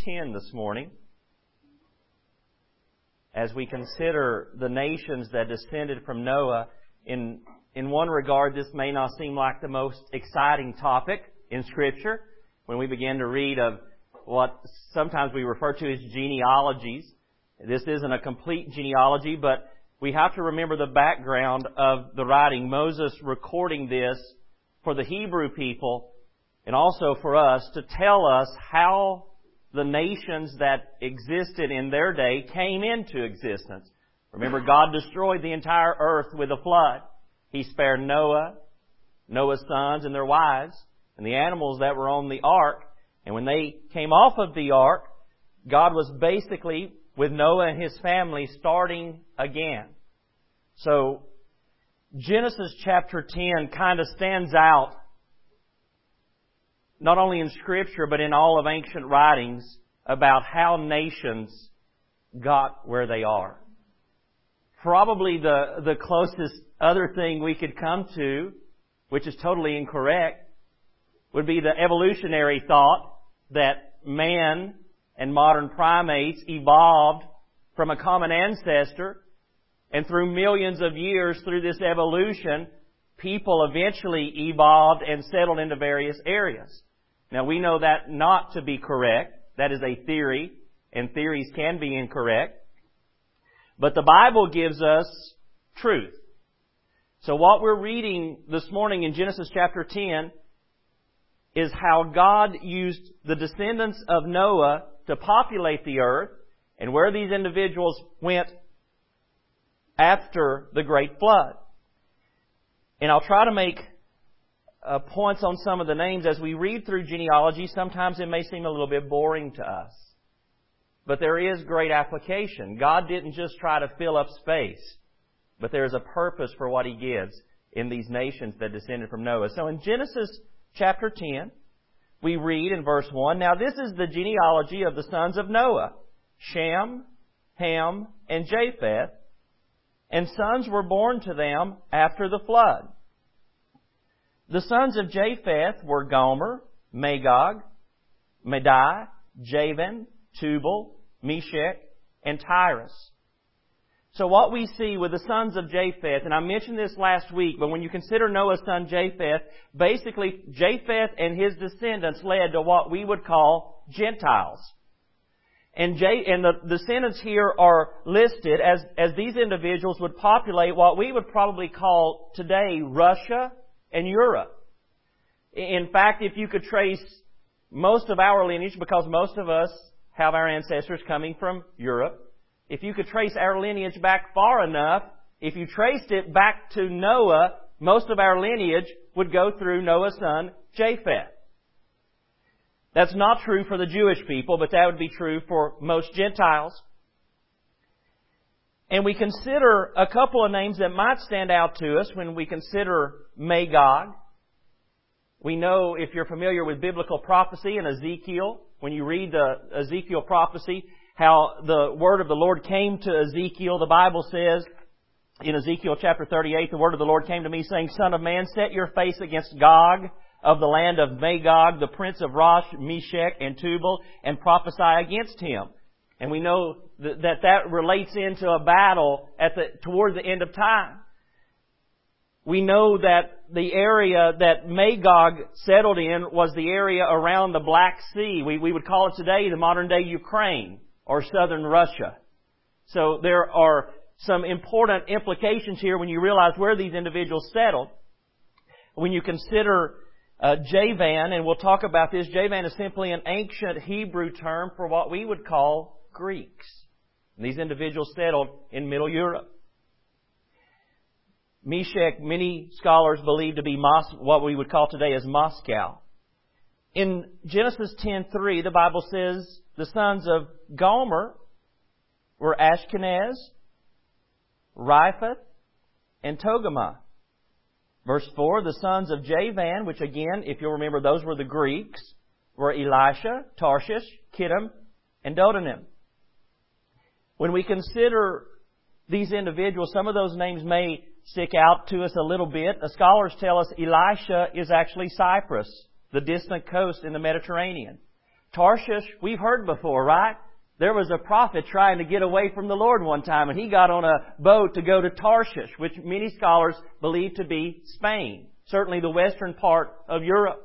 10 this morning as we consider the nations that descended from Noah. In one regard, this may not seem like the most exciting topic in Scripture when we begin to read of what sometimes we refer to as genealogies. This isn't a complete genealogy, but we have to remember the background of the writing. Moses recording this for the Hebrew people and also for us to tell us how the nations that existed in their day came into existence. Remember, God destroyed the entire earth with a flood. He spared Noah, Noah's sons and their wives, and the animals that were on the ark. And when they came off of the ark, God was basically, with Noah and his family, starting again. So, Genesis chapter 10 kind of stands out, not only in Scripture, but in all of ancient writings, about how nations got where they are. Probably the closest other thing we could come to, which is totally incorrect, would be the evolutionary thought that man and modern primates evolved from a common ancestor, and through millions of years, through this evolution, people eventually evolved and settled into various areas. Now, we know that not to be correct. That is a theory, and theories can be incorrect. But the Bible gives us truth. So what we're reading this morning in Genesis chapter 10 is how God used the descendants of Noah to populate the earth, and where these individuals went after the great flood. And I'll try to make points on some of the names. As we read through genealogy, sometimes it may seem a little bit boring to us. But there is great application. God didn't just try to fill up space, but there is a purpose for what He gives in these nations that descended from Noah. So in Genesis chapter 10, we read in verse 1, "Now this is the genealogy of the sons of Noah, Shem, Ham, and Japheth, and sons were born to them after the flood. The sons of Japheth were Gomer, Magog, Madai, Javan, Tubal, Meshech, and Tyrus." So what we see with the sons of Japheth, and I mentioned this last week, but when you consider Noah's son Japheth, basically Japheth and his descendants led to what we would call Gentiles. And the descendants here are listed as these individuals would populate what we would probably call today Russia and Europe. In fact, if you could trace most of our lineage, because most of us have our ancestors coming from Europe, if you could trace our lineage back far enough, if you traced it back to Noah, most of our lineage would go through Noah's son Japheth. That's not true for the Jewish people, but that would be true for most Gentiles. And we consider a couple of names that might stand out to us when we consider Magog. We know, if you're familiar with biblical prophecy in Ezekiel, when you read the Ezekiel prophecy, how the word of the Lord came to Ezekiel. The Bible says in Ezekiel chapter 38, "The word of the Lord came to me, saying, Son of man, set your face against Gog of the land of Magog, the prince of Rosh, Meshech, and Tubal, and prophesy against him." And we know that relates into a battle toward the end of time. We know that the area that Magog settled in was the area around the Black Sea. We would call it today the modern-day Ukraine or southern Russia. So there are some important implications here when you realize where these individuals settled. When you consider Javan, and we'll talk about this, Javan is simply an ancient Hebrew term for what we would call Greeks. And these individuals settled in Middle Europe. Meshech, many scholars believe to be what we would call today as Moscow. In Genesis 10:3, the Bible says the sons of Gomer were Ashkenaz, Riphath, and Togarmah. Verse 4, the sons of Javan, which again, if you'll remember, those were the Greeks, were Elisha, Tarshish, Kittim, and Dodanim. When we consider these individuals, some of those names may stick out to us a little bit. The scholars tell us Elisha is actually Cyprus, the distant coast in the Mediterranean. Tarshish, we've heard before, right? There was a prophet trying to get away from the Lord one time, and he got on a boat to go to Tarshish, which many scholars believe to be Spain, certainly the western part of Europe.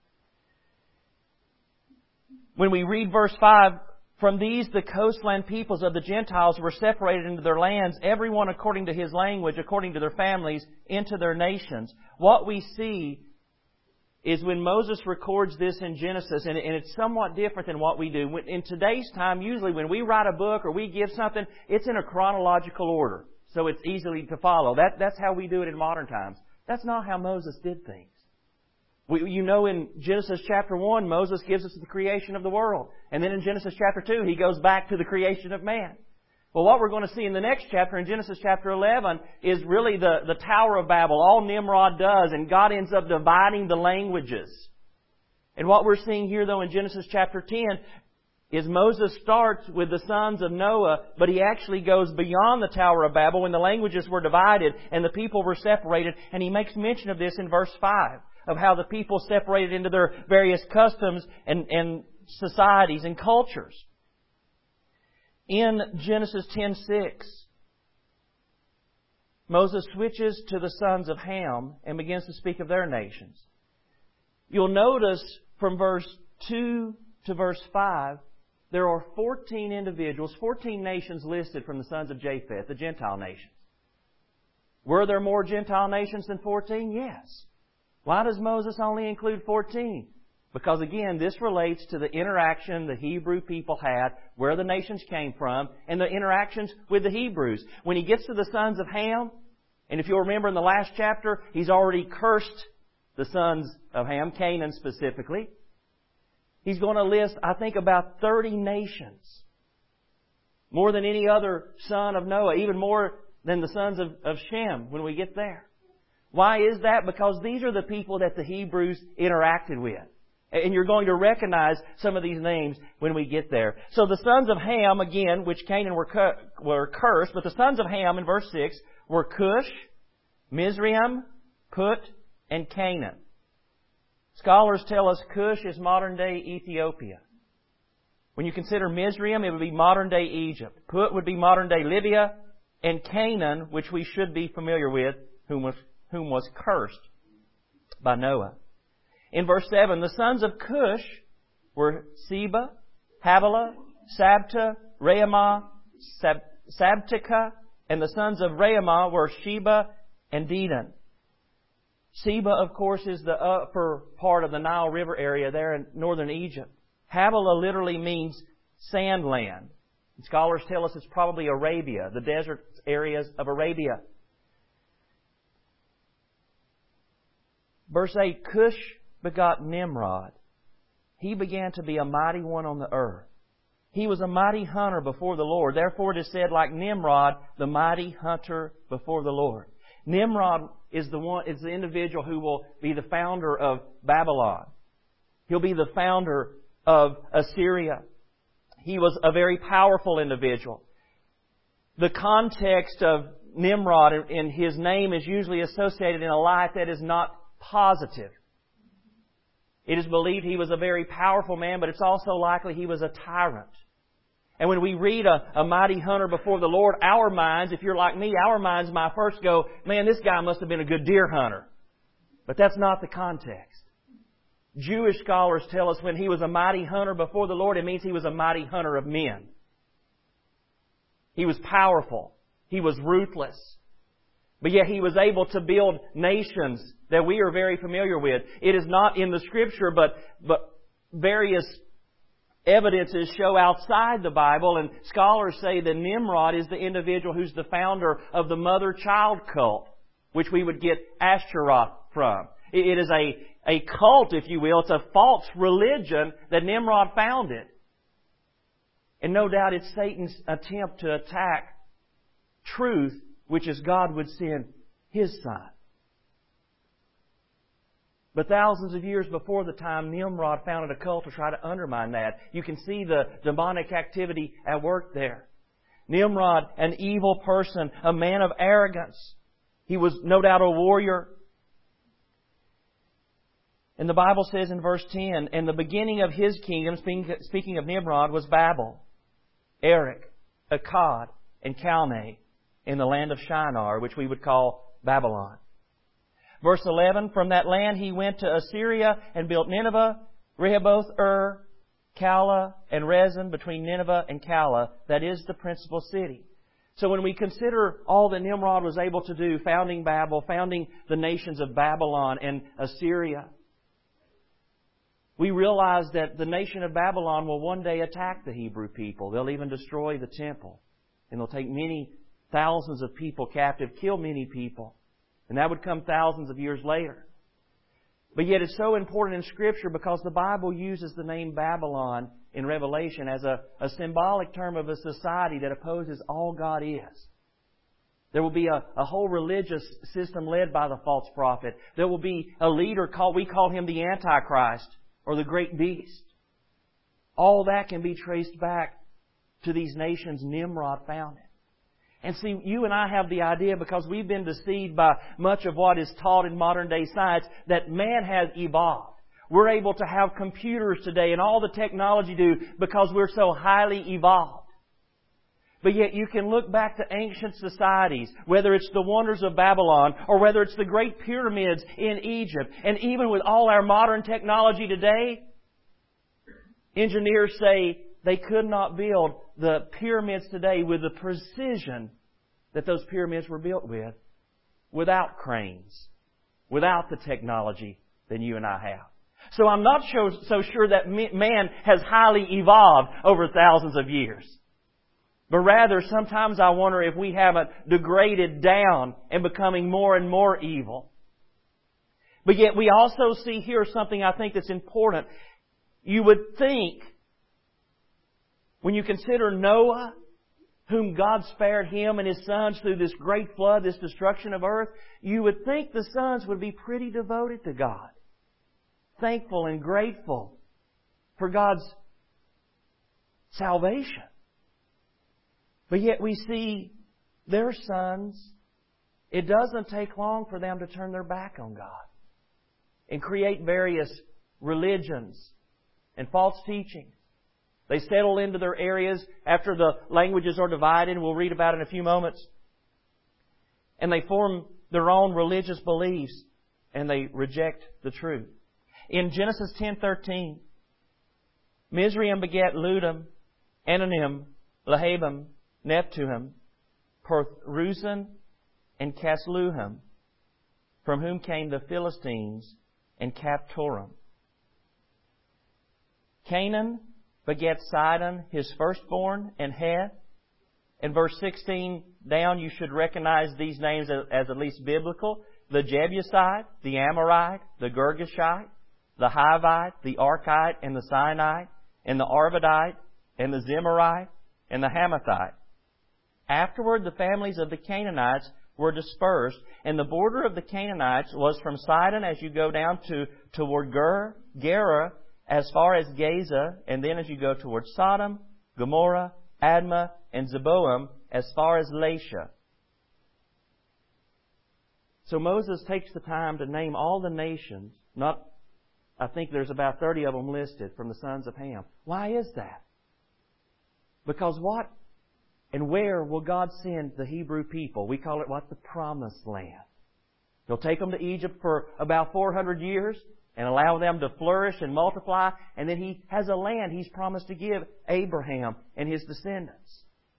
When we read verse 5, from these the coastland peoples of the Gentiles were separated into their lands, everyone according to his language, according to their families, into their nations. What we see is when Moses records this in Genesis, and it's somewhat different than what we do. In today's time, usually when we write a book or we give something, it's in a chronological order, so it's easily to follow. That's how we do it in modern times. That's not how Moses did things. In Genesis chapter 1, Moses gives us the creation of the world. And then in Genesis chapter 2, he goes back to the creation of man. Well, what we're going to see in the next chapter, in Genesis chapter 11, is really the Tower of Babel, all Nimrod does, and God ends up dividing the languages. And what we're seeing here, though, in Genesis chapter 10, is Moses starts with the sons of Noah, but he actually goes beyond the Tower of Babel when the languages were divided and the people were separated, and he makes mention of this in verse 5, of how the people separated into their various customs and societies and cultures. In Genesis 10:6, Moses switches to the sons of Ham and begins to speak of their nations. You'll notice from verse 2 to verse 5, there are 14 individuals, 14 nations listed from the sons of Japheth, the Gentile nations. Were there more Gentile nations than 14? Yes. Why does Moses only include 14? Because again, this relates to the interaction the Hebrew people had, where the nations came from, and the interactions with the Hebrews. When he gets to the sons of Ham, and if you'll remember in the last chapter, he's already cursed the sons of Ham, Canaan specifically. He's going to list, I think, about 30 nations. More than any other son of Noah, even more than the sons of Shem when we get there. Why is that? Because these are the people that the Hebrews interacted with. And you're going to recognize some of these names when we get there. So the sons of Ham, again, which Canaan were cursed, but the sons of Ham in verse 6 were Cush, Mizraim, Put, and Canaan. Scholars tell us Cush is modern-day Ethiopia. When you consider Mizraim, it would be modern-day Egypt. Put would be modern-day Libya. And Canaan, which we should be familiar with, whom was cursed by Noah. In verse 7, the sons of Cush were Seba, Havilah, Sabta, Reamah, Sabtika, and the sons of Reamah were Sheba and Dedan. Seba, of course, is the upper part of the Nile River area there in northern Egypt. Havilah literally means sand land. And scholars tell us it's probably Arabia, the desert areas of Arabia. Verse 8, Cush begot Nimrod. He began to be a mighty one on the earth. He was a mighty hunter before the Lord. Therefore it is said, like Nimrod, the mighty hunter before the Lord. Nimrod is the individual who will be the founder of Babylon. He'll be the founder of Assyria. He was a very powerful individual. The context of Nimrod in his name is usually associated in a light that is not positive. It is believed he was a very powerful man, but it's also likely he was a tyrant. And when we read a mighty hunter before the Lord, our minds, if you're like me, our minds might first go, man, this guy must have been a good deer hunter. But that's not the context. Jewish scholars tell us when he was a mighty hunter before the Lord, it means he was a mighty hunter of men. He was powerful. He was ruthless. But yet he was able to build nations that we are very familiar with. It is not in the Scripture, but various evidences show outside the Bible, and scholars say that Nimrod is the individual who's the founder of the mother-child cult, which we would get Ashtaroth from. It is a cult, if you will. It's a false religion that Nimrod founded. And no doubt it's Satan's attempt to attack truth, which is God would send His Son. But thousands of years before the time, Nimrod founded a cult to try to undermine that. You can see the demonic activity at work there. Nimrod, an evil person, a man of arrogance. He was no doubt a warrior. And the Bible says in verse 10, and the beginning of his kingdom, speaking of Nimrod, was Babel, Erech, Akkad, and Calneh in the land of Shinar, which we would call Babylon. Verse 11, from that land he went to Assyria and built Nineveh, Rehoboth, Calah, and Rezin between Nineveh and Calah. That is the principal city. So when we consider all that Nimrod was able to do, founding Babel, founding the nations of Babylon and Assyria, we realize that the nation of Babylon will one day attack the Hebrew people. They'll even destroy the temple. And they'll take many thousands of people captive, kill many people. And that would come thousands of years later. But yet it's so important in Scripture because the Bible uses the name Babylon in Revelation as a symbolic term of a society that opposes all God is. There will be a whole religious system led by the false prophet. There will be a leader we call him the Antichrist, or the great beast. All that can be traced back to these nations Nimrod founded. And see, you and I have the idea, because we've been deceived by much of what is taught in modern day science, that man has evolved. We're able to have computers today and all the technology because we're so highly evolved. But yet you can look back to ancient societies, whether it's the wonders of Babylon or whether it's the great pyramids in Egypt. And even with all our modern technology today, engineers say they could not build the pyramids today with the precision that those pyramids were built with without cranes, without the technology that you and I have. So I'm not so sure that man has highly evolved over thousands of years. But rather, sometimes I wonder if we haven't degraded down and becoming more and more evil. But yet we also see here something I think that's important. You would think, when you consider Noah, whom God spared him and his sons through this great flood, this destruction of earth, you would think the sons would be pretty devoted to God. Thankful and grateful for God's salvation. But yet we see their sons, it doesn't take long for them to turn their back on God and create various religions and false teachings. They settle into their areas after the languages are divided. We'll read about it in a few moments. And they form their own religious beliefs and they reject the truth. In Genesis 10:13, Mizraim begat Ludum, Ananim, Lahabim, Neptuhim, Perth-Ruzin, and Casluhim, from whom came the Philistines and Caphtorim. Canaan begat Sidon, his firstborn, and Heth. In verse 16 down, you should recognize these names as at least biblical. The Jebusite, the Amorite, the Girgashite, the Hivite, the Archite, and the Sinite, and the Arvadite, and the Zemarite, and the Hamathite. Afterward, the families of the Canaanites were dispersed, and the border of the Canaanites was from Sidon as you go down toward Gerar, as far as Gaza, and then as you go towards Sodom, Gomorrah, Admah, and Zeboim, as far as Lasha. So Moses takes the time to name all the nations. I think there's about 30 of them listed from the sons of Ham. Why is that? Because what and where will God send the Hebrew people? We call it the Promised Land. He'll take them to Egypt for about 400 years and allow them to flourish and multiply. And then He has a land He's promised to give Abraham and his descendants.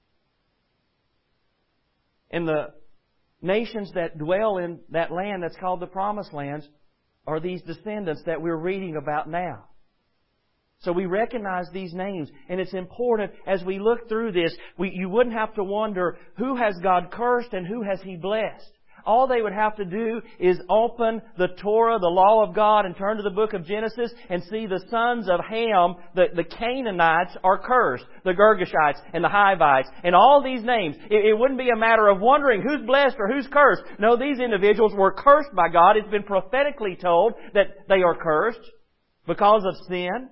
And the nations that dwell in that land that's called the Promised Lands are these descendants that we're reading about now. So we recognize these names, and it's important as we look through this, you wouldn't have to wonder who has God cursed and who has He blessed. All they would have to do is open the Torah, the law of God, and turn to the book of Genesis and see the sons of Ham, the Canaanites, are cursed. The Girgashites and the Hivites and all these names. It wouldn't be a matter of wondering who's blessed or who's cursed. No, these individuals were cursed by God. It's been prophetically told that they are cursed because of sin.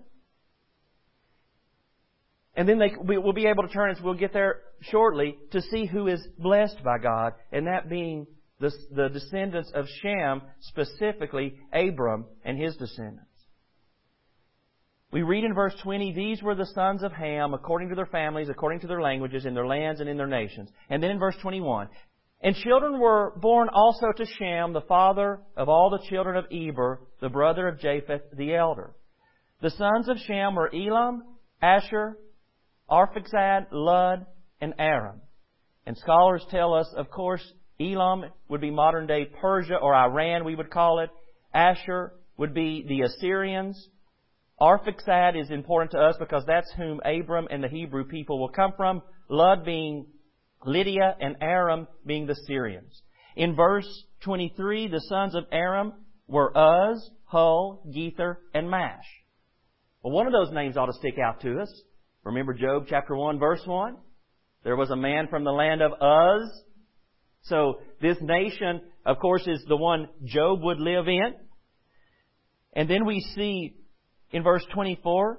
And then we'll be able to turn, as we'll get there shortly, to see who is blessed by God, and that being the descendants of Shem, specifically Abram and his descendants. We read in verse 20, these were the sons of Ham, according to their families, according to their languages, in their lands and in their nations. And then in verse 21, and children were born also to Shem, the father of all the children of Eber, the brother of Japheth the elder. The sons of Shem were Elam, Asher, Arphaxad, Lud, and Aram. And scholars tell us, of course, Elam would be modern-day Persia or Iran, we would call it. Asher would be the Assyrians. Arphaxad is important to us because that's whom Abram and the Hebrew people will come from. Lud being Lydia and Aram being the Syrians. In verse 23, the sons of Aram were Uz, Hul, Gether, and Mash. Well, one of those names ought to stick out to us. Remember Job chapter 1, verse 1? There was a man from the land of Uz. So this nation, of course, is the one Job would live in. And then we see in verse 24,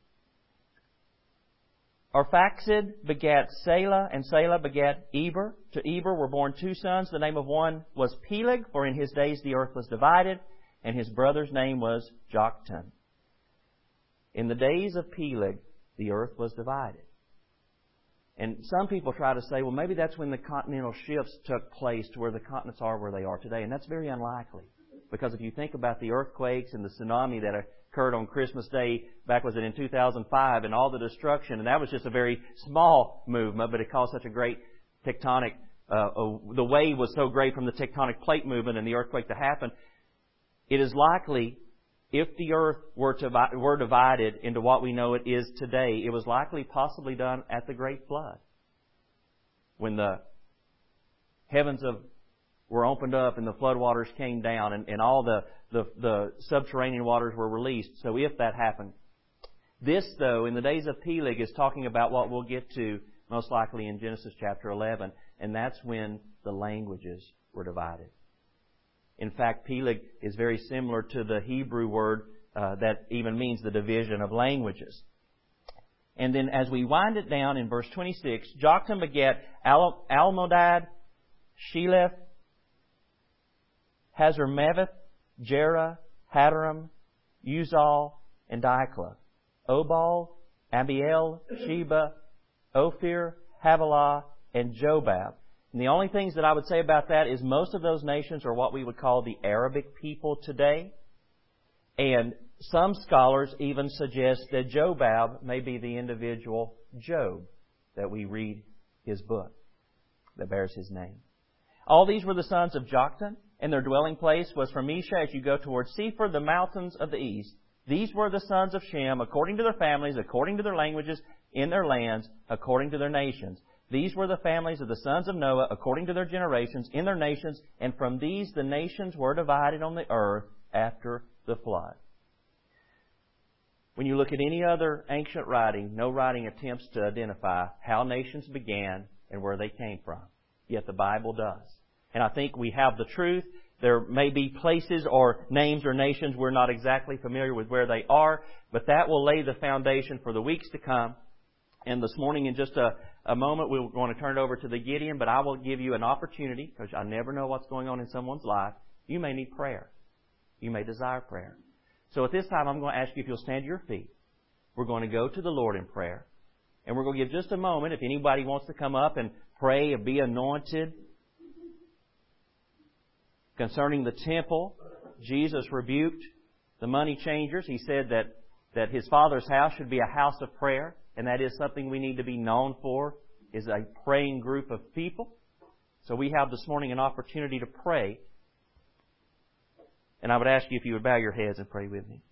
Arphaxad begat Selah, and Selah begat Eber. To Eber were born two sons. The name of one was Peleg, for in his days the earth was divided, and his brother's name was Joktan. In the days of Peleg, the earth was divided. And some people try to say, well, maybe that's when the continental shifts took place to where the continents are where they are today. And that's very unlikely. Because if you think about the earthquakes and the tsunami that occurred on Christmas Day back, was it in 2005, and all the destruction, and that was just a very small movement, but it caused such a great tectonic, the wave was so great from the tectonic plate movement and the earthquake to happen. It is likely, if the earth were divided into what we know it is today, it was likely possibly done at the Great Flood. When the heavens were opened up and the floodwaters came down and all the subterranean waters were released. So if that happened. This, though, in the days of Peleg, is talking about what we'll get to most likely in Genesis chapter 11. And that's when the languages were divided. In fact, Peleg is very similar to the Hebrew word that even means the division of languages. And then as we wind it down in verse 26, Joktan begat Almodad, Sheleph, Hazarmaveth, Jerah, Hadaram, Uzal, and Diklah. Obal, Abiel, Sheba, Ophir, Havilah, and Jobab. And the only things that I would say about that is most of those nations are what we would call the Arabic people today. And some scholars even suggest that Jobab may be the individual Job that we read his book that bears his name. All these were the sons of Joktan, and their dwelling place was from Mesha as you go towards Sephir, the mountains of the east. These were the sons of Shem, according to their families, according to their languages, in their lands, according to their nations. These were the families of the sons of Noah, according to their generations, in their nations, and from these the nations were divided on the earth after the flood. When you look at any other ancient writing, no writing attempts to identify how nations began and where they came from. Yet the Bible does. And I think we have the truth. There may be places or names or nations we're not exactly familiar with where they are, but that will lay the foundation for the weeks to come. And this morning, in just a moment, we're going to turn it over to the Gideon, but I will give you an opportunity, because I never know what's going on in someone's life. You may need prayer. You may desire prayer. So at this time, I'm going to ask you if you'll stand to your feet. We're going to go to the Lord in prayer. And we're going to give just a moment if anybody wants to come up and pray and be anointed. Concerning the temple, Jesus rebuked the money changers. He said that His Father's house should be a house of prayer. And that is something we need to be known for, is a praying group of people. So we have this morning an opportunity to pray. And I would ask you if you would bow your heads and pray with me.